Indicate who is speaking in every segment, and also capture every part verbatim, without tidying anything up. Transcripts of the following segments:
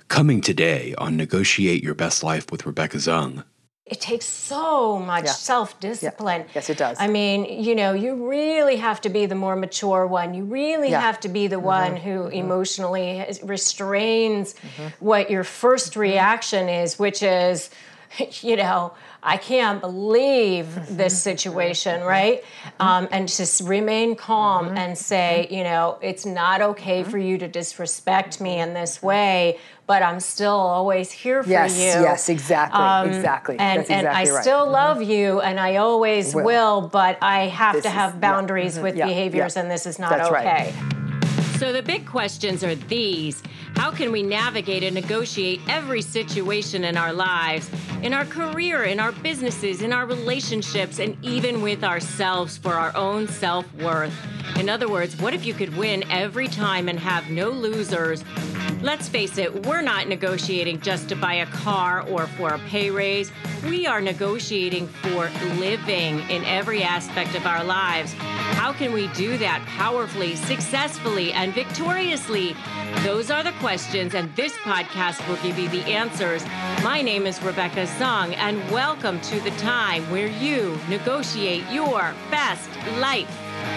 Speaker 1: Coming today on Negotiate Your Best Life with Rebecca Zung.
Speaker 2: It takes so much
Speaker 3: Yeah.
Speaker 2: self-discipline.
Speaker 3: Yeah. Yes, it does.
Speaker 2: I mean, you know, you really have to be the more mature one. You really
Speaker 3: Yeah.
Speaker 2: have to be the
Speaker 3: Mm-hmm.
Speaker 2: one who
Speaker 3: Mm-hmm.
Speaker 2: emotionally restrains
Speaker 3: Mm-hmm.
Speaker 2: what your first reaction is, which is, you know, I can't believe this situation, right? Um, and just remain calm
Speaker 3: Mm-hmm.
Speaker 2: and say, you know, it's not okay for you to disrespect me in this way, but I'm still always here for
Speaker 3: Yes,
Speaker 2: you.
Speaker 3: yes, exactly,
Speaker 2: Um,
Speaker 3: exactly.
Speaker 2: And,
Speaker 3: That's
Speaker 2: and I
Speaker 3: exactly right.
Speaker 2: still love you, and I always
Speaker 3: Will.
Speaker 2: will, but I have
Speaker 3: This
Speaker 2: to
Speaker 3: is-
Speaker 2: have
Speaker 3: yeah,
Speaker 2: boundaries
Speaker 3: mhm,
Speaker 2: with
Speaker 3: yeah,
Speaker 2: behaviors,
Speaker 3: yeah.
Speaker 2: and this is not
Speaker 3: That's right.
Speaker 2: okay.
Speaker 4: So the big questions are these. How can we navigate and negotiate every situation in our lives, in our career, in our businesses, in our relationships, and even with ourselves for our own self-worth? In other words, what if you could win every time and have no losers? Let's face it, we're not negotiating just to buy a car or for a pay raise. We are negotiating for living in every aspect of our lives. How can we do that powerfully, successfully, and victoriously? Those are the questions, and this podcast will give you the answers. My name is Rebecca Zung, and welcome to the time where you negotiate your best life.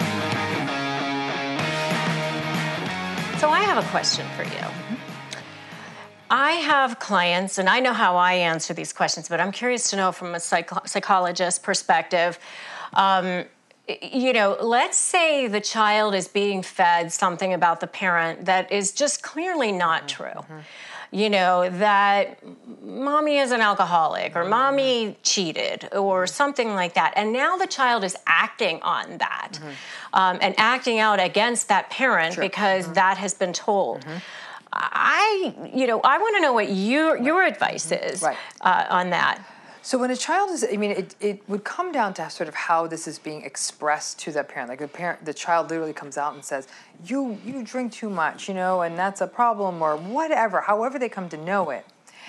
Speaker 2: So I have a question for you. I have clients, and I know how I answer these questions, but I'm curious to know from a psycho- psychologist perspective. Um, you know, let's say the child is being fed something about the parent that is just clearly not true. Mm-hmm. You know, that mommy is an alcoholic, or mommy cheated, or something like that. And now the child is acting on that, mm-hmm. um, and acting out against that parent
Speaker 3: Sure.
Speaker 2: because
Speaker 3: mm-hmm.
Speaker 2: that has been told.
Speaker 3: Mm-hmm.
Speaker 2: I, you know, I want to know what your your advice is
Speaker 3: Right.
Speaker 2: uh, on that.
Speaker 3: So when a child is, I mean, it, it would come down to sort of how this is being expressed to the parent. Like the parent, the child literally comes out and says, you you drink too much, you know, and that's a problem, or whatever, however they come to know it.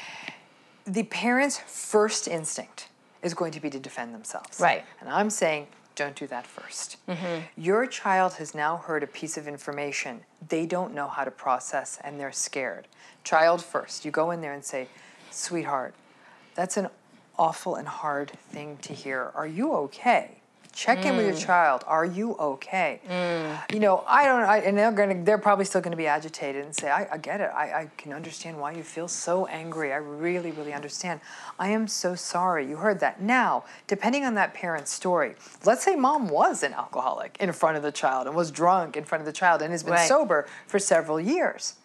Speaker 3: The parent's first instinct is going to be to defend themselves.
Speaker 2: Right.
Speaker 3: And I'm saying, don't do that first.
Speaker 2: Mm-hmm.
Speaker 3: Your child has now heard a piece of information they don't know how to process, and they're scared. Child first. You go in there and say, sweetheart, that's an awful and hard thing to hear. Are you okay? Check mm. in with your child. Are you okay? Mm. You know, I don't. I, and they're gonna. They're probably still gonna be agitated and say, I, I get it. I, I can understand why you feel so angry. I really, really understand. I am so sorry. You heard that. Now, depending on that parent's story, let's say mom was an alcoholic in front of the child and was drunk in front of the child and has been
Speaker 2: right.
Speaker 3: sober for several years.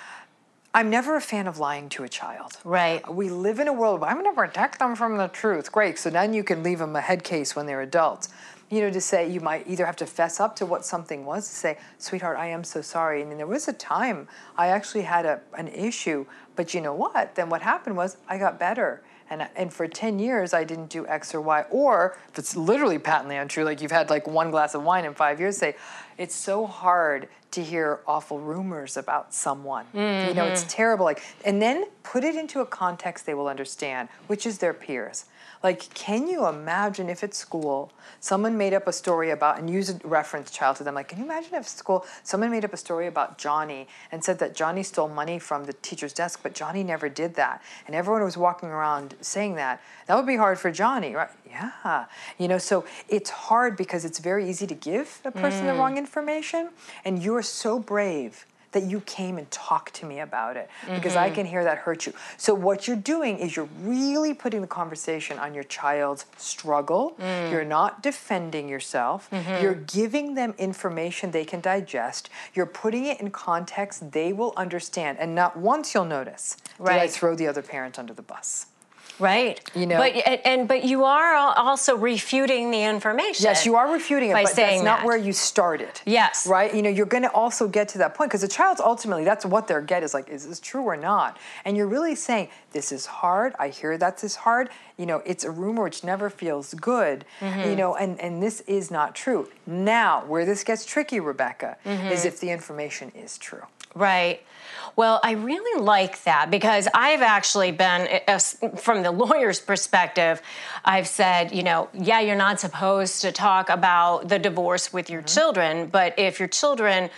Speaker 3: I'm never a fan of lying to a child.
Speaker 2: Right.
Speaker 3: We live in a world where I'm going to protect them from the truth. Great. So then you can leave them a head case when they're adults. You know, to say you might either have to fess up to what something was, to say, sweetheart, I am so sorry. I mean, there was a time I actually had a, an issue, but you know what? Then what happened was I got better. And, and for ten years, I didn't do X or Y. Or if it's literally patently untrue, like you've had like one glass of wine in five years, say, it's so hard to hear awful rumors about someone. Mm-hmm. You know, it's terrible. Like, and then put it into a context they will understand, which is their peers. Like, can you imagine if at school someone made up a story about, and use a reference child to them, like, can you imagine if at school someone made up a story about Johnny and said that Johnny stole money from the teacher's desk, but Johnny never did that, and everyone was walking around saying that? That would be hard for Johnny, right? Yeah. You know, so it's hard because it's very easy to give a person mm. the wrong information, and you're so brave that you came and talked to me about it, because mm-hmm. I can hear that hurt you. So what you're doing is you're really putting the conversation on your child's struggle. Mm. You're not defending yourself. Mm-hmm. You're giving them information they can digest. You're putting it in context they will understand. And not once you'll notice,
Speaker 2: right.
Speaker 3: did I throw the other parent under the bus?
Speaker 2: Right.
Speaker 3: You know,
Speaker 2: but and, and but you are also refuting the information.
Speaker 3: Yes, you are refuting it,
Speaker 2: by
Speaker 3: but
Speaker 2: saying
Speaker 3: that's not
Speaker 2: that.
Speaker 3: where you started.
Speaker 2: Yes.
Speaker 3: Right? You know, you're going to also get to that point, because the child's ultimately, that's what their get is like, is this true or not? And you're really saying, this is hard. I hear that this is hard. You know, it's a rumor which never feels good. Mm-hmm. You know, and, and this is not true. Now, where this gets tricky, Rebecca, mm-hmm. is if the information is true.
Speaker 2: Right. Well, I really like that, because I've actually been, from the lawyer's perspective, I've said, you know, yeah, you're not supposed to talk about the divorce with your mm-hmm. children, but if your children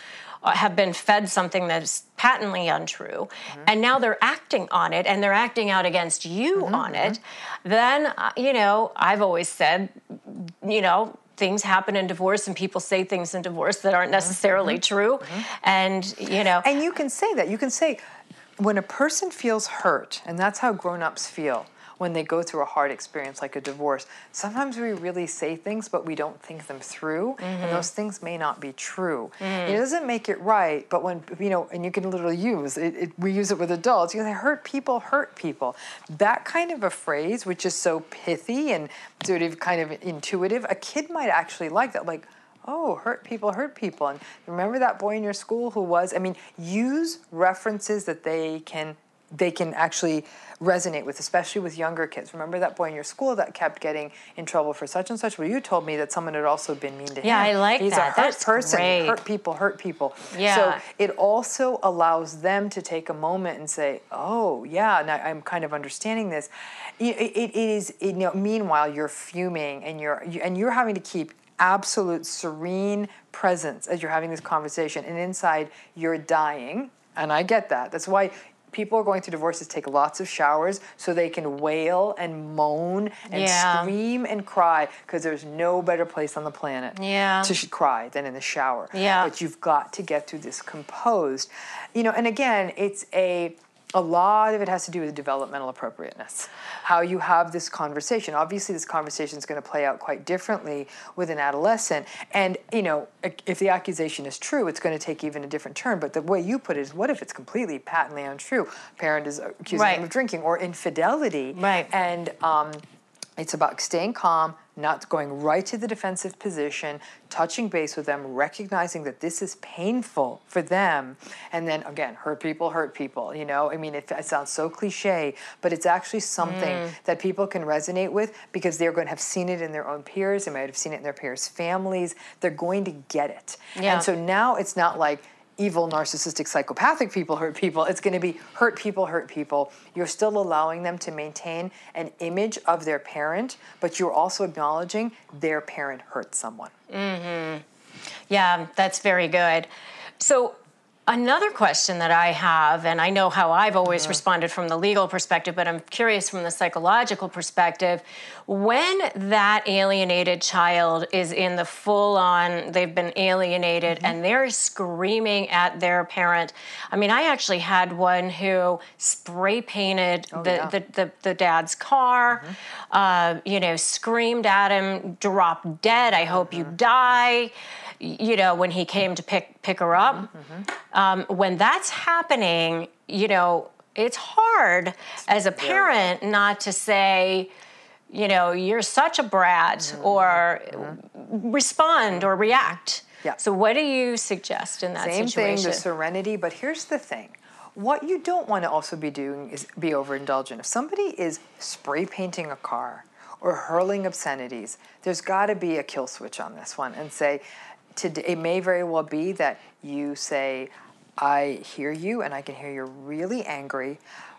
Speaker 2: have been fed something that's patently untrue, mm-hmm. and now they're acting on it, and they're acting out against you mm-hmm. on it, then, uh, you know, I've always said, you know, things happen in divorce and people say things in divorce that aren't necessarily mm-hmm. true. Mm-hmm. And, you know.
Speaker 3: And you can say that. You can say, when a person feels hurt, and that's how grown-ups feel when they go through a hard experience like a divorce, sometimes we really say things, but we don't think them through, mm-hmm. and those things may not be true. Mm. It doesn't make it right, but when, you know, and you can literally use it, it we use it with adults, you know, hurt people, hurt people. That kind of a phrase, which is so pithy and sort of kind of intuitive, a kid might actually like that, like, oh, hurt people, hurt people. And remember that boy in your school who was, I mean, use references that they can they can actually resonate with, especially with younger kids. Remember that boy in your school that kept getting in trouble for such and such? Well, you told me that someone had also been mean to him.
Speaker 2: Yeah, I like
Speaker 3: He's
Speaker 2: that.
Speaker 3: He's a hurt
Speaker 2: That's
Speaker 3: person.
Speaker 2: great.
Speaker 3: Hurt people, hurt people.
Speaker 2: Yeah.
Speaker 3: So it also allows them to take a moment and say, oh, yeah, now I'm kind of understanding this. It, it, it is, it, you know, meanwhile, you're fuming and you're, you, and you're having to keep absolute serene presence as you're having this conversation, and inside you're dying, and I get that. That's why people are going through divorces take lots of showers so they can wail and moan and
Speaker 2: yeah.
Speaker 3: scream and cry, because there's no better place on the planet
Speaker 2: yeah.
Speaker 3: to sh- cry than in the shower.
Speaker 2: Yeah.
Speaker 3: But you've got to get through this composed. You know, and again, it's a a lot of it has to do with developmental appropriateness, how you have this conversation. Obviously, this conversation is going to play out quite differently with an adolescent. And, you know, if the accusation is true, it's going to take even a different turn. But the way you put it is, what if it's completely patently untrue? Parent is accusing
Speaker 2: right.
Speaker 3: them of drinking or infidelity.
Speaker 2: Right.
Speaker 3: And um, it's about staying calm, not going right to the defensive position, touching base with them, recognizing that this is painful for them, and then, again, hurt people, hurt people, you know? I mean, it, it sounds so cliche, but it's actually something mm. that people can resonate with, because they're going to have seen it in their own peers, they might have seen it in their peers' families, they're going to get it.
Speaker 2: Yeah.
Speaker 3: And so now it's not like evil, narcissistic, psychopathic people hurt people. It's going to be hurt people, hurt people. You're still allowing them to maintain an image of their parent, but you're also acknowledging their parent hurt someone.
Speaker 2: Mm-hmm. Yeah, that's very good. So another question that I have, and I know how I've always mm-hmm. responded from the legal perspective, but I'm curious from the psychological perspective, when that alienated child is in the full-on, they've been alienated, mm-hmm. and they're screaming at their parent. I mean, I actually had one who spray painted oh, the, yeah. the, the, the dad's car, mm-hmm. uh, you know, screamed at him, drop dead, I hope mm-hmm. you die. You know, when he came to pick pick her up. Mm-hmm. Um, when that's happening, you know, it's hard as a parent not to say, you know, you're such a brat, mm-hmm. or mm-hmm. respond or react.
Speaker 3: Yeah.
Speaker 2: So what do you suggest in that
Speaker 3: Same
Speaker 2: situation?
Speaker 3: Same thing, the serenity, but here's the thing. What you don't want to also be doing is be overindulgent. If somebody is spray painting a car or hurling obscenities, there's got to be a kill switch on this one, and say, today, it may very well be that you say, I hear you and I can hear you're really angry.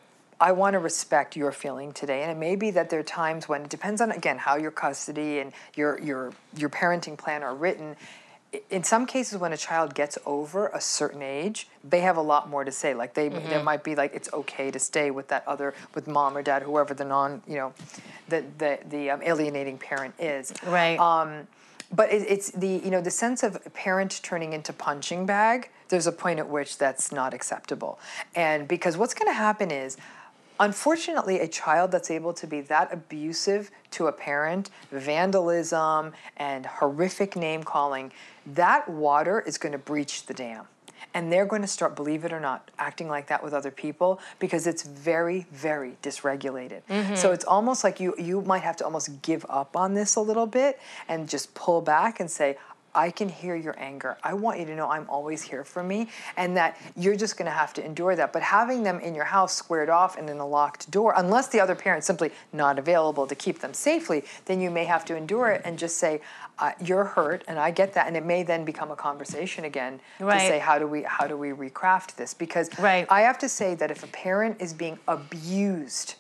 Speaker 3: I want to respect your feeling today. And it may be that there are times when, it depends on, again, how your custody and your your your parenting plan are written. In some cases, when a child gets over a certain age, they have a lot more to say. Like they, mm-hmm. there might be like, it's okay to stay with that other, with mom or dad, whoever the non, you know, the the the um, alienating parent is.
Speaker 2: Right.
Speaker 3: Um, But it, it's the, you know, the sense of parent turning into punching bag, there's a point at which that's not acceptable. And because what's going to happen is, unfortunately, a child that's able to be that abusive to a parent, vandalism and horrific name calling, that water is going to breach the dam. And they're going to start, believe it or not, acting like that with other people, because it's very, very dysregulated. Mm-hmm. So it's almost like you you might have to almost give up on this a little bit and just pull back and say, I can hear your anger. I want you to know I'm always here for me, and that you're just going to have to endure that. But having them in your house squared off and in a locked door, unless the other parent's simply not available to keep them safely, then you may have to endure it and just say, uh, you're hurt, and I get that. And it may then become a conversation again
Speaker 2: right.
Speaker 3: to say, how do we how do we recraft this? Because
Speaker 2: right.
Speaker 3: I have to say that if a parent is being abused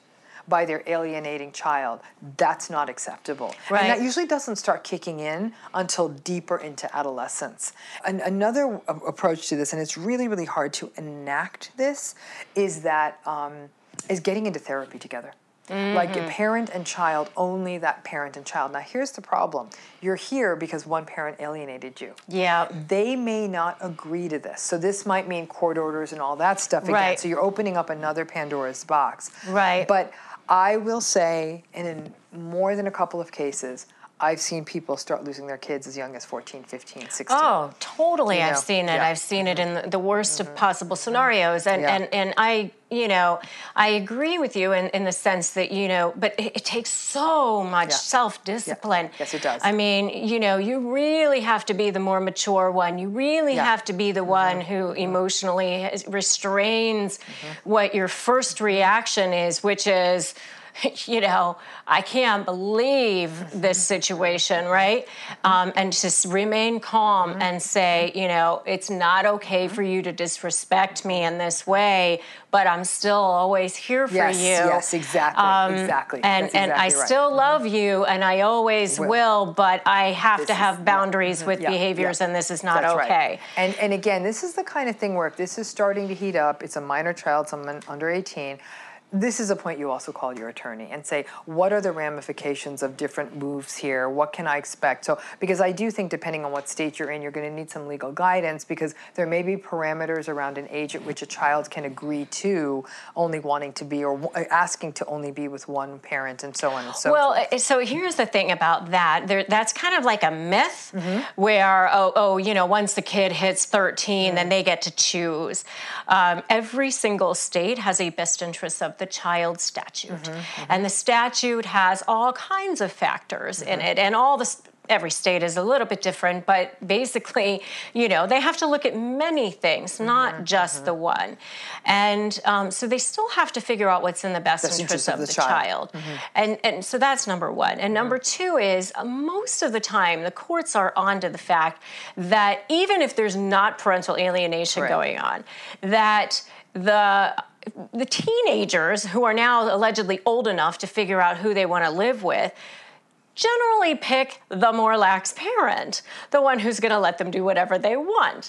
Speaker 3: by their alienating child. That's not acceptable.
Speaker 2: Right.
Speaker 3: And that usually doesn't start kicking in until deeper into adolescence. An- another a- approach to this, and it's really, really hard to enact this, is that um, is getting into therapy together. Mm-hmm. Like parent and child, only that parent and child. Now here's the problem. You're here because one parent alienated you.
Speaker 2: Yeah.
Speaker 3: They may not agree to this. So this might mean court orders and all that stuff again.
Speaker 2: Right.
Speaker 3: So you're opening up another Pandora's box.
Speaker 2: Right.
Speaker 3: But I will say, and in more than a couple of cases, I've seen people start losing their kids as young as fourteen, fifteen, sixteen.
Speaker 2: Oh, totally.
Speaker 3: You know?
Speaker 2: I've seen it.
Speaker 3: Yeah.
Speaker 2: I've seen it in the, the worst mm-hmm. of possible scenarios. And,
Speaker 3: yeah.
Speaker 2: and, and I, you know, I agree with you in, in the sense that, you know, but it, it takes so much
Speaker 3: Yeah.
Speaker 2: self-discipline.
Speaker 3: Yeah. Yes, it does.
Speaker 2: I mean, you know, you really have to be the more mature one. You really
Speaker 3: Yeah.
Speaker 2: have to be the
Speaker 3: mm-hmm.
Speaker 2: one who emotionally restrains mm-hmm. what your first reaction is, which is, you know, I can't believe this situation, right? Um, and just remain calm mm-hmm. and say, you know, it's not okay for you to disrespect me in this way, but I'm still always here for
Speaker 3: yes,
Speaker 2: you.
Speaker 3: Yes, exactly,
Speaker 2: um,
Speaker 3: exactly.
Speaker 2: And
Speaker 3: That's
Speaker 2: and
Speaker 3: exactly
Speaker 2: I
Speaker 3: right.
Speaker 2: still
Speaker 3: mm-hmm.
Speaker 2: love you, and I always
Speaker 3: will,
Speaker 2: will but I have
Speaker 3: this
Speaker 2: to
Speaker 3: is,
Speaker 2: have boundaries
Speaker 3: yeah,
Speaker 2: with
Speaker 3: yeah,
Speaker 2: behaviors,
Speaker 3: yeah.
Speaker 2: and this is not
Speaker 3: That's
Speaker 2: okay.
Speaker 3: Right. And and again, this is the kind of thing where if this is starting to heat up, it's a minor child, someone under eighteen. This is a point you also call your attorney and say, what are the ramifications of different moves here? What can I expect? So, because I do think depending on what state you're in, you're going to need some legal guidance because there may be parameters around an age at which a child can agree to only wanting to be or asking to only be with one parent and so on and so
Speaker 2: well,
Speaker 3: forth.
Speaker 2: Well, so here's the thing about that. There, that's kind of like a myth
Speaker 3: mm-hmm.
Speaker 2: where, oh, oh, you know, once the kid hits thirteen, mm-hmm. then they get to choose. Um, every single state has a best interest of the child statute. Mm-hmm, mm-hmm. And the statute has all kinds of factors mm-hmm. in it. And all the every state is a little bit different, but basically, you know, they have to look at many things, mm-hmm, not just mm-hmm. the one. And um, so they still have to figure out what's in the best, best interest, interest of, of the, the child. child. Mm-hmm. And, and so that's number one. And number mm-hmm. two is uh, most of the time, the courts are onto the fact that even if there's not parental alienation right. going on, that the the teenagers who are now allegedly old enough to figure out who they want to live with generally pick the more lax parent, the one who's going to let them do whatever they want.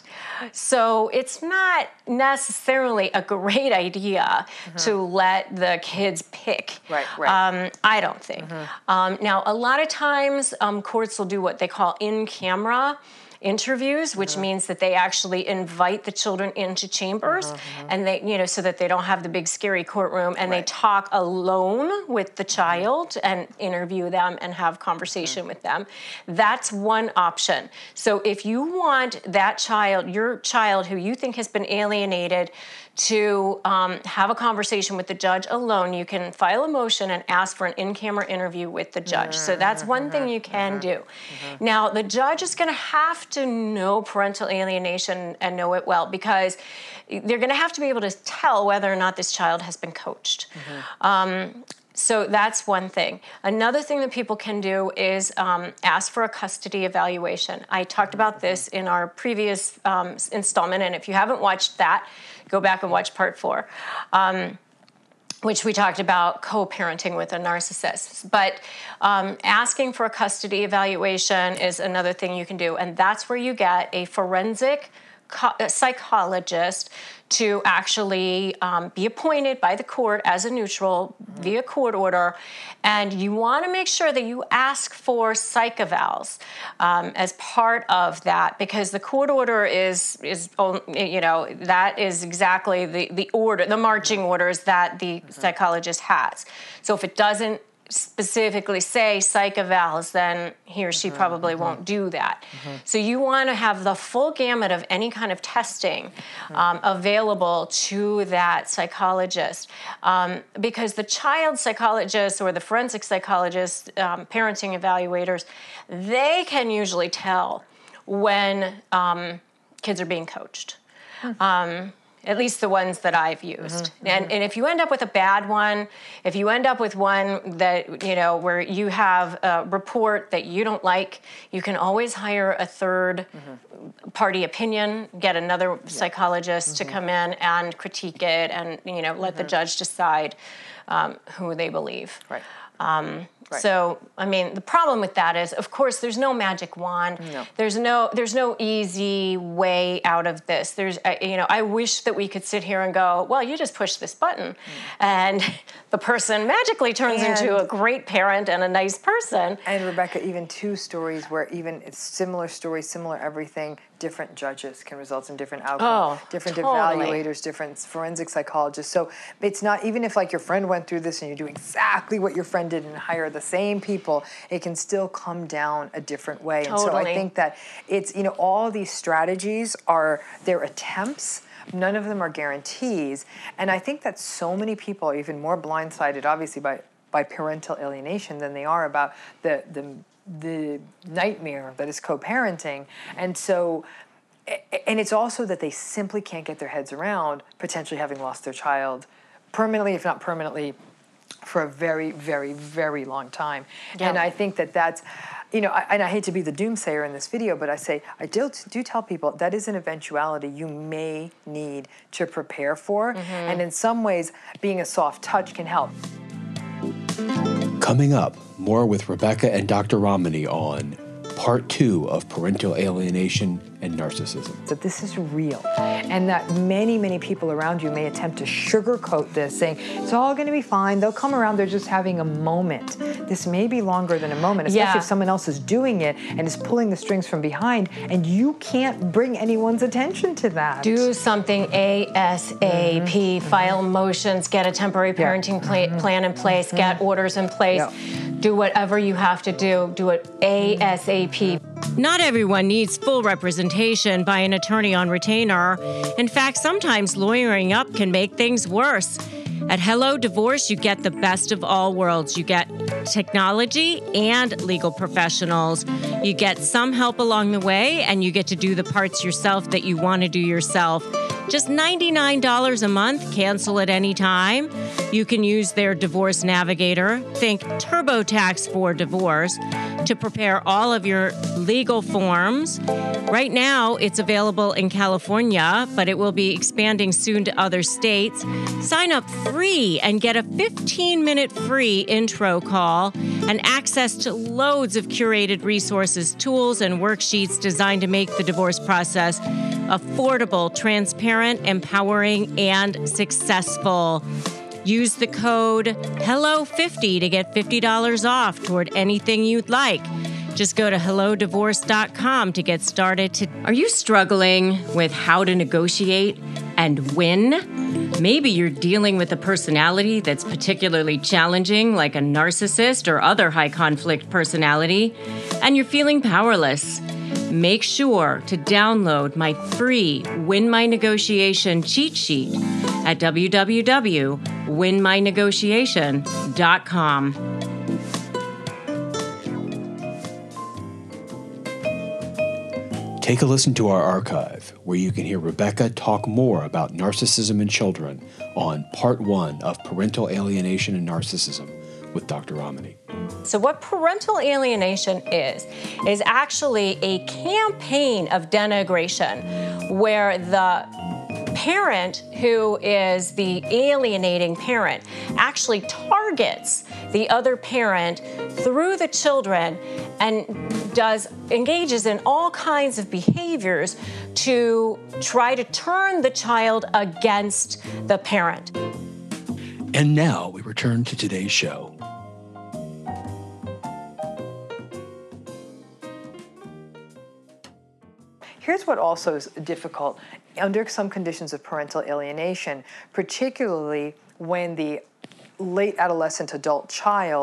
Speaker 2: So it's not necessarily a great idea mm-hmm. to let the kids pick.
Speaker 3: Right, right.
Speaker 2: Um, I don't think. Mm-hmm. Um, now, a lot of times um, courts will do what they call in-camera interviews, which mm-hmm. means that they actually invite the children into chambers mm-hmm. and they, you know, so that they don't have the big scary courtroom and right. they talk alone with the child mm-hmm. and interview them and have conversation mm-hmm. with them. That's one option. So if you want that child, your child who you think has been alienated, to um, have a conversation with the judge alone, you can file a motion and ask for an in-camera interview with the judge. Mm-hmm. So that's one mm-hmm. thing you can mm-hmm. do. Mm-hmm. Now, the judge is going to have to know parental alienation and know it well because they're going to have to be able to tell whether or not this child has been coached. Mm-hmm. Um, So that's one thing. Another thing that people can do is um, ask for a custody evaluation. I talked about this in our previous um, installment, and if you haven't watched that, go back and watch part four, um, which we talked about co-parenting with a narcissist. But um, asking for a custody evaluation is another thing you can do, and that's where you get a forensic co- psychologist to actually um, be appointed by the court as a neutral mm-hmm. via court order. And you want to make sure that you ask for psych evals um, as part of that, because the court order is, is you know, that is exactly the, the order, the marching orders that the mm-hmm. psychologist has. So if it doesn't specifically say psych evals, then he or she mm-hmm, probably mm-hmm. won't do that. Mm-hmm. So you want to have the full gamut of any kind of testing mm-hmm. um, available to that psychologist, um, because the child psychologist or the forensic psychologist, um, parenting evaluators, they can usually tell when um, kids are being coached. Mm-hmm. Um, at least the ones that I've used. Mm-hmm. And, and if you end up with a bad one, if you end up with one that, you know, where you have a report that you don't like, you can always hire a third mm-hmm. party opinion, get another yeah. psychologist mm-hmm. to come in and critique it and, you know, let mm-hmm. the judge decide um, who they believe.
Speaker 3: Right.
Speaker 2: Um, Right. So, I mean, the problem with that is, of course, there's no magic wand.
Speaker 3: No.
Speaker 2: There's no, there's no easy way out of this. There's, uh, you know, I wish that we could sit here and go, well, you just push this button, mm. and the person magically turns and, into a great parent and a nice person.
Speaker 3: And Rebecca, even two stories where even it's similar stories, similar everything, different judges can result in different outcomes,
Speaker 2: oh,
Speaker 3: different
Speaker 2: totally.
Speaker 3: evaluators, different forensic psychologists. So it's not, even if like your friend went through this and you do exactly what your friend did and hire the same people, it can still come down a different way.
Speaker 2: Totally.
Speaker 3: And so I think that it's, you know, all these strategies are, they're attempts. None of them are guarantees. And I think that so many people are even more blindsided, obviously, by, by parental alienation than they are about the, the the nightmare that is co-parenting. And so, and it's also that they simply can't get their heads around potentially having lost their child permanently, if not permanently, for a very, very, very long time. Yeah. And I think that that's, you know, I, and I hate to be the doomsayer in this video, but I say, I do, do tell people that is an eventuality you may need to prepare for. Mm-hmm. And in some ways, being a soft touch can help.
Speaker 1: Coming up, more with Rebecca and Doctor Ramani on part two of parental alienation and narcissism.
Speaker 3: That this is real, and that many, many people around you may attempt to sugarcoat this, saying, it's all going to be fine. They'll come around. They're just having a moment. This may be longer than a moment, especially
Speaker 2: yeah.
Speaker 3: if someone else is doing it and is pulling the strings from behind, and you can't bring anyone's attention to that.
Speaker 2: Do something ASAP. Mm-hmm. File motions, get a temporary parenting yeah. pla- mm-hmm. plan in place, mm-hmm. get orders in place. Yeah. Do whatever you have to do. Do it ASAP.
Speaker 4: Not everyone needs full representation by an attorney on retainer. In fact, sometimes lawyering up can make things worse. At Hello Divorce, you get the best of all worlds. You get technology and legal professionals. You get some help along the way, and you get to do the parts yourself that you want to do yourself. Just ninety-nine dollars a month, cancel at any time. You can use their divorce navigator, think TurboTax for divorce, to prepare all of your legal forms. Right now, it's available in California, but it will be expanding soon to other states. Sign up free and get a fifteen-minute free intro call and access to loads of curated resources, tools, and worksheets designed to make the divorce process affordable, transparent, empowering, and successful. Use the code hello fifty to get fifty dollars off toward anything you'd like. Just go to hello divorce dot com to get started. To- Are you struggling with how to negotiate and win? Maybe you're dealing with a personality that's particularly challenging, like a narcissist or other high-conflict personality, and you're feeling powerless. Make sure to download my free Win My Negotiation cheat sheet at w w w dot win my negotiation dot com.
Speaker 1: Take a listen to our archive, where you can hear Rebecca talk more about narcissism in children on part one of Parental Alienation and Narcissism with Doctor Ramani.
Speaker 2: So what parental alienation is, is actually a campaign of denigration where the parent who is the alienating parent actually targets the other parent through the children and does engages in all kinds of behaviors to try to turn the child against the parent.
Speaker 1: And now we return to today's show.
Speaker 3: Here's what also is difficult. Under some conditions of parental alienation, particularly when the late adolescent adult child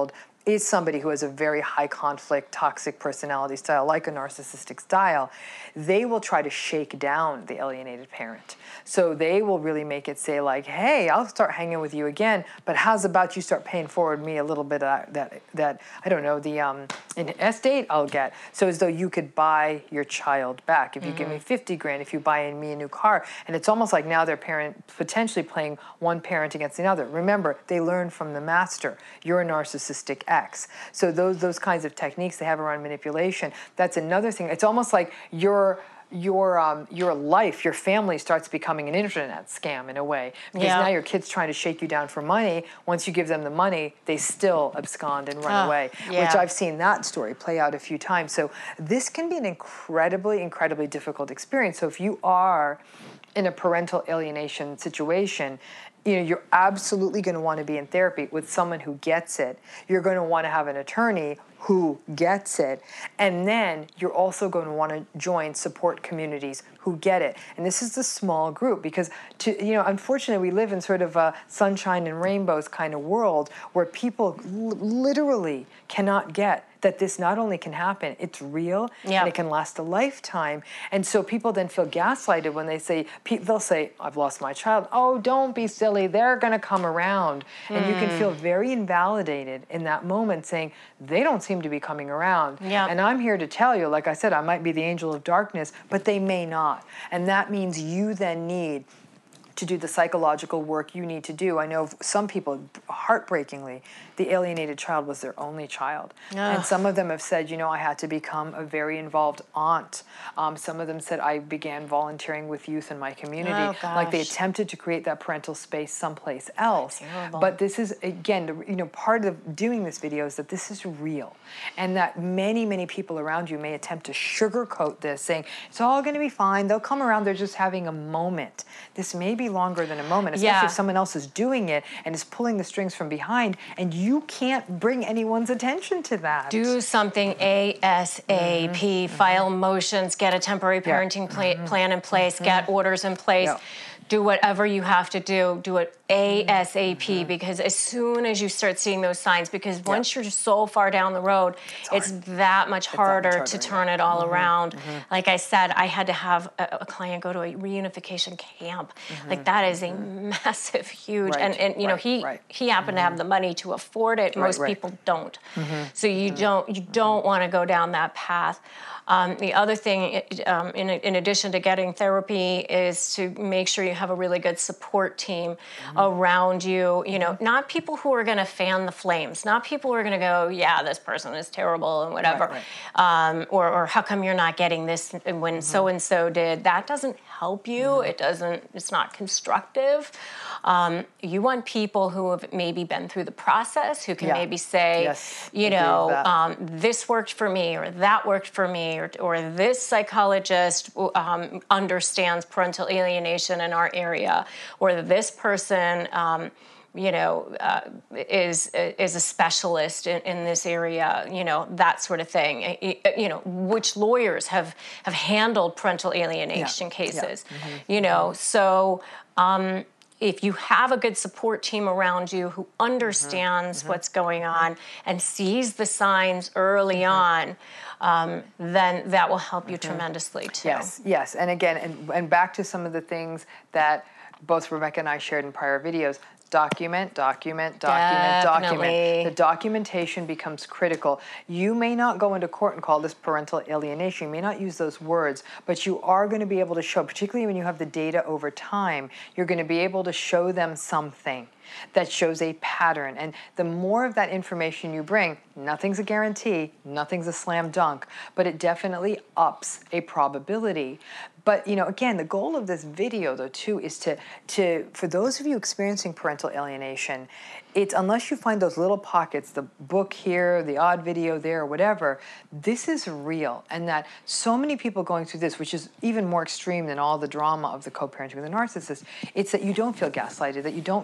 Speaker 3: is somebody who has a very high conflict, toxic personality style, like a narcissistic style, they will try to shake down the alienated parent. So they will really make it say like, hey, I'll start hanging with you again, but how's about you start paying forward me a little bit of that, that, that I don't know, the um, an estate I'll get. So as though you could buy your child back. If you mm-hmm. give me fifty grand, if you buy me a new car. And it's almost like now they're parent potentially playing one parent against another. Remember, they learn from the master. You're a narcissistic ex. So those those kinds of techniques they have around manipulation, that's another thing. It's almost like your your um, your life, your family starts becoming an internet scam in a way. Because yeah. now your kid's trying to shake you down for money. Once you give them the money, they still abscond and run
Speaker 2: oh,
Speaker 3: away,
Speaker 2: yeah.
Speaker 3: which I've seen that story play out a few times. So this can be an incredibly, incredibly difficult experience. So if you are in a parental alienation situation, you know, you're absolutely going to want to be in therapy with someone who gets it. You're going to want to have an attorney who gets it. And then you're also going to want to join support communities who get it. And this is the small group because, to, you know, unfortunately, we live in sort of a sunshine and rainbows kind of world where people l- literally cannot get that this not only can happen, it's real,
Speaker 2: yep.
Speaker 3: and it can last a lifetime. And so people then feel gaslighted when they say, they'll say, I've lost my child. Oh, don't be silly, they're gonna come around. Mm. And you can feel very invalidated in that moment saying, they don't seem to be coming around.
Speaker 2: Yep.
Speaker 3: And I'm here to tell you, like I said, I might be the angel of darkness, but they may not. And that means you then need to do the psychological work you need to do. I know some people, heartbreakingly, the alienated child was their only child. Ugh. And some of them have said, you know, I had to become a very involved aunt. Um, some of them said, I began volunteering with youth in my community.
Speaker 2: Oh, gosh.
Speaker 3: Like they attempted to create that parental space someplace else. But this is, again, the, you know, part of doing this video is that this is real. And that many, many people around you may attempt to sugarcoat this, saying, it's all going to be fine. They'll come around. They're just having a moment. This may be longer than a moment, especially
Speaker 2: yeah.
Speaker 3: if someone else is doing it and is pulling the strings from behind, and you can't bring anyone's attention to that.
Speaker 2: Do something ASAP. Mm-hmm. File motions, get a temporary parenting
Speaker 3: yeah.
Speaker 2: pla-
Speaker 3: mm-hmm.
Speaker 2: plan in place,
Speaker 3: Mm-hmm.
Speaker 2: get orders in place.
Speaker 3: Yeah.
Speaker 2: Do whatever you have to do. Do it ASAP mm-hmm. because as soon as you start seeing those signs, because once yep. you're so far down the road, it's, it's that much harder, that much harder to turn yeah. it all mm-hmm. around. Mm-hmm. Like I said, I had to have a, a client go to a reunification camp. Mm-hmm. Like that is mm-hmm. a massive, huge,
Speaker 3: right.
Speaker 2: and, and you know,
Speaker 3: right.
Speaker 2: he
Speaker 3: right.
Speaker 2: he happened mm-hmm. to have the money to afford it. Most
Speaker 3: right. Right.
Speaker 2: people don't.
Speaker 3: Mm-hmm.
Speaker 2: So you mm-hmm. don't you don't want to go down that path. Um, the other thing, um, in, in addition to getting therapy, is to make sure you have a really good support team mm-hmm. around you. You know, not people who are going to fan the flames, not people who are going to go, yeah, this person is terrible and whatever,
Speaker 3: right, right.
Speaker 2: Um, or, or how come you're not getting this when mm-hmm. so-and-so did. That doesn't help you. Mm-hmm. It doesn't, it's not constructive. Um, you want people who have maybe been through the process, who can yeah. maybe say,
Speaker 3: yes.
Speaker 2: you know, um, this worked for me, or that worked for me, or, or this psychologist um, understands parental alienation in our area, or this person, um, you know, uh, is is a specialist in, in this area, you know, that sort of thing. You know, which lawyers have, have handled parental alienation
Speaker 3: yeah.
Speaker 2: cases,
Speaker 3: yeah. Mm-hmm.
Speaker 2: you know, mm-hmm. so... Um, if you have a good support team around you who understands mm-hmm. what's going on and sees the signs early mm-hmm. on, um, then that will help you mm-hmm. tremendously too.
Speaker 3: Yes, yes. And again, and, and back to some of the things that both Rebecca and I shared in prior videos. Document, document, document,
Speaker 2: Definitely.
Speaker 3: document. The documentation becomes critical. You may not go into court and call this parental alienation. You may not use those words, but you are going to be able to show, particularly when you have the data over time, you're going to be able to show them something that shows a pattern. And the more of that information you bring, nothing's a guarantee, nothing's a slam dunk, but it definitely ups a probability. But, you know, again, the goal of this video, though, too, is to, to for those of you experiencing parental alienation, it's unless you find those little pockets, the book here, the odd video there, whatever, this is real. And that so many people going through this, which is even more extreme than all the drama of the co-parenting with a narcissist, it's that you don't feel gaslighted, that you don't feel alone,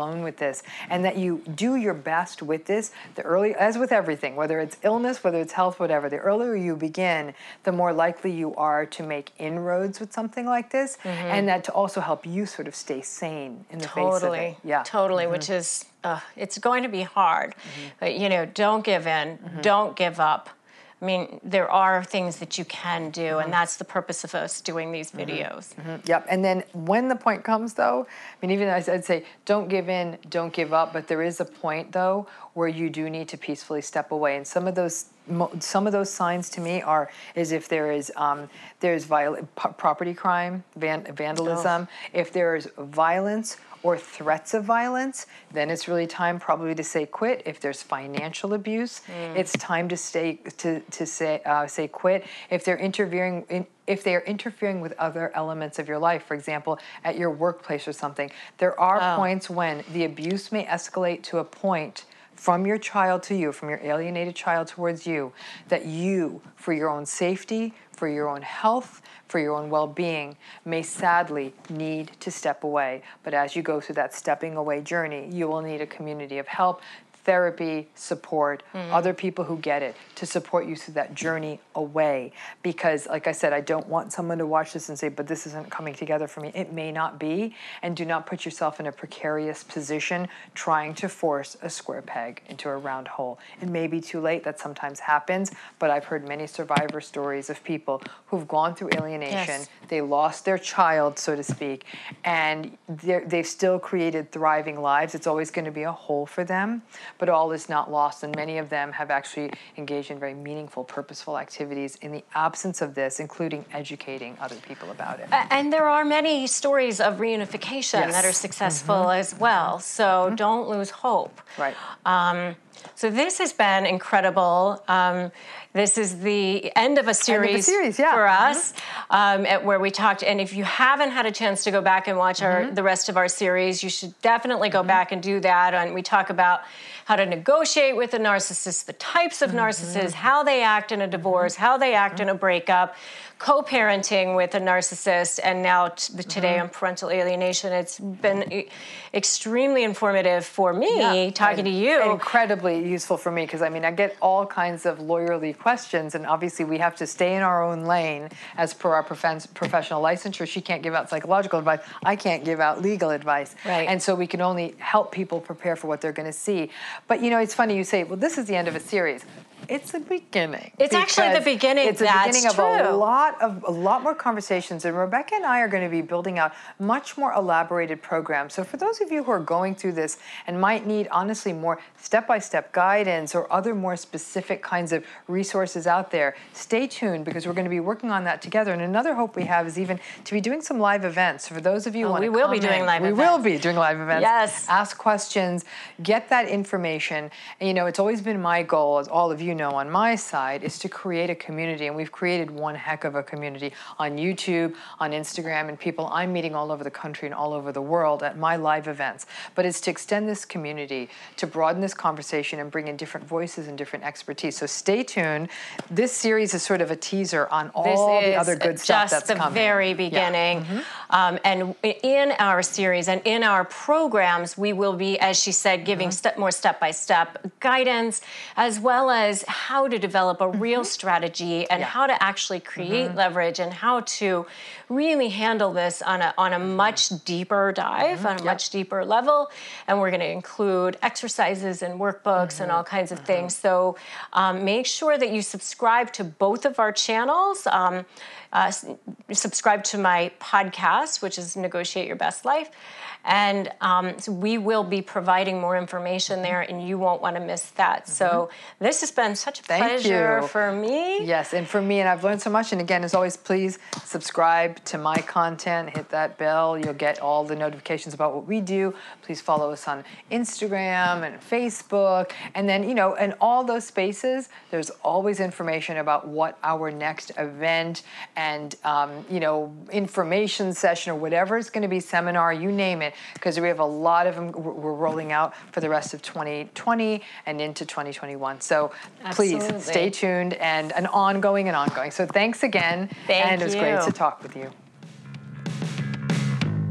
Speaker 3: alone with this, and that you do your best with this. The early, as with everything, whether it's illness, whether it's health, whatever, the earlier you begin, the more likely you are to make inroads with something like this, mm-hmm. and that to also help you sort of stay sane in the
Speaker 2: totally.
Speaker 3: face of it. Yeah,
Speaker 2: totally. Mm-hmm. Which is, uh, it's going to be hard, mm-hmm. but you know, don't give in, mm-hmm. don't give up. I mean, there are things that you can do, mm-hmm. and that's the purpose of us doing these videos.
Speaker 3: Mm-hmm. Mm-hmm. Yep. And then when the point comes, though, I mean, even as I'd say, don't give in, don't give up, but there is a point, though, where you do need to peacefully step away. And some of those some of those signs to me are is if there is um, there's viol- p- property crime, van- vandalism, oh. if there's violence or threats of violence, then it's really time probably to say quit. If there's financial abuse, mm. it's time to stay to to say uh, say quit. If they're interfering in, if they are interfering with other elements of your life, for example, at your workplace or something, there are oh. points when the abuse may escalate to a point from your child to you, from your alienated child towards you, that you, for your own safety, for your own health, for your own well-being, may sadly need to step away. But as you go through that stepping away journey, you will need a community of help, therapy, support, mm-hmm. other people who get it, to support you through that journey away. Because, like I said, I don't want someone to watch this and say, but this isn't coming together for me. It may not be, and do not put yourself in a precarious position trying to force a square peg into a round hole. It may be too late. That sometimes happens, but I've heard many survivor stories of people who've gone through alienation.
Speaker 2: Yes.
Speaker 3: They lost their child, so to speak, and they've still created thriving lives. It's always going to be a hole for them, but all is not lost, and many of them have actually engaged in very meaningful, purposeful activities in the absence of this, including educating other people about it.
Speaker 2: And there are many stories of reunification
Speaker 3: yes.
Speaker 2: that are successful mm-hmm. as well, so mm-hmm. don't lose hope.
Speaker 3: Right.
Speaker 2: Um, so this has been incredible. Um, This is the end of a series,
Speaker 3: end of a series yeah.
Speaker 2: for us, mm-hmm. um, at where we talked. And if you haven't had a chance to go back and watch our, mm-hmm. the rest of our series, you should definitely go mm-hmm. back and do that. And we talk about how to negotiate with a narcissist, the types of mm-hmm. narcissists, how they act in a divorce, mm-hmm. how they act mm-hmm. in a breakup, co-parenting with a narcissist, and now t- today mm-hmm. on parental alienation. It's been e- extremely informative for me, yeah. talking
Speaker 3: and
Speaker 2: to you.
Speaker 3: Incredibly useful for me, because I mean, I get all kinds of lawyerly questions, and obviously we have to stay in our own lane as per our prof- professional licensure. She can't give out psychological advice. I can't give out legal advice.
Speaker 2: Right.
Speaker 3: And so we can only help people prepare for what they're going to see. But you know, it's funny you say, well, this is the end of a series. It's the beginning.
Speaker 2: It's actually the beginning.
Speaker 3: It's the
Speaker 2: That's
Speaker 3: beginning
Speaker 2: true.
Speaker 3: of a lot of a lot more conversations, and Rebecca and I are going to be building out much more elaborated programs. So for those of you who are going through this and might need, honestly, more step-by-step guidance or other more specific kinds of resources out there, stay tuned, because we're going to be working on that together. And another hope we have is even to be doing some live events. For those of you who
Speaker 2: oh,
Speaker 3: want
Speaker 2: we
Speaker 3: to
Speaker 2: will
Speaker 3: comment,
Speaker 2: be doing live
Speaker 3: we
Speaker 2: events.
Speaker 3: will be doing live events.
Speaker 2: Yes.
Speaker 3: Ask questions, get that information. And, you know, it's always been my goal, as all of you know, on my side, is to create a community, and we've created one heck of a community on YouTube, on Instagram, and people I'm meeting all over the country and all over the world at my live events. But it's to extend this community, to broaden this conversation and bring in different voices and different expertise. So stay tuned. This series is sort of a teaser on all the other good stuff that's coming.
Speaker 2: Just the very beginning.
Speaker 3: Yeah. Mm-hmm.
Speaker 2: Um, and in our series and in our programs, we will be, as she said, giving mm-hmm. step, more step-by-step guidance, as well as how to develop a real mm-hmm. strategy and yeah. how to actually create mm-hmm. leverage and how to really handle this on a on a much deeper dive, mm-hmm. on a yep. much deeper level. And we're going to include exercises and workbooks mm-hmm. and all kinds of mm-hmm. things. So um, make sure that you subscribe to both of our channels. Um, uh, subscribe to my podcast, which is Negotiate Your Best Life. And um, so we will be providing more information there, and you won't want to miss that. Mm-hmm. So this has been such a
Speaker 3: Thank
Speaker 2: pleasure
Speaker 3: you.
Speaker 2: for me.
Speaker 3: Yes, and for me, and I've learned so much. And again, as always, please subscribe to my content, hit that bell. You'll get all the notifications about what we do. Please follow us on Instagram and Facebook. And then, you know, in all those spaces, there's always information about what our next event and, um, you know, information session or whatever it's going to be, seminar, you name it, because we have a lot of them we're rolling out for the rest of twenty twenty and into twenty twenty-one. So
Speaker 2: Absolutely.
Speaker 3: Please stay tuned, and an ongoing and ongoing. So thanks again.
Speaker 2: Thank
Speaker 3: and it was
Speaker 2: you.
Speaker 3: great to talk with you.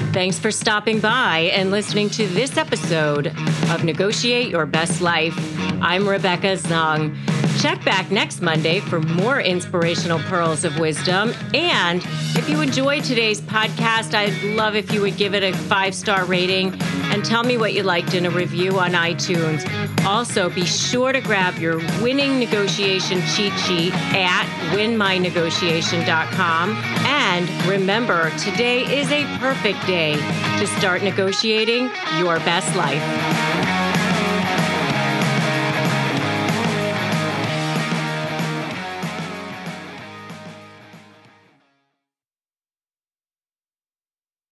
Speaker 4: Thanks for stopping by and listening to this episode of Negotiate Your Best Life. I'm Rebecca Zung. Check back next Monday for more inspirational pearls of wisdom. And if you enjoyed today's podcast, I'd love if you would give it a five-star rating and tell me what you liked in a review on iTunes. Also, be sure to grab your winning negotiation cheat sheet at win my negotiation dot com. And remember, today is a perfect day to start negotiating your best life.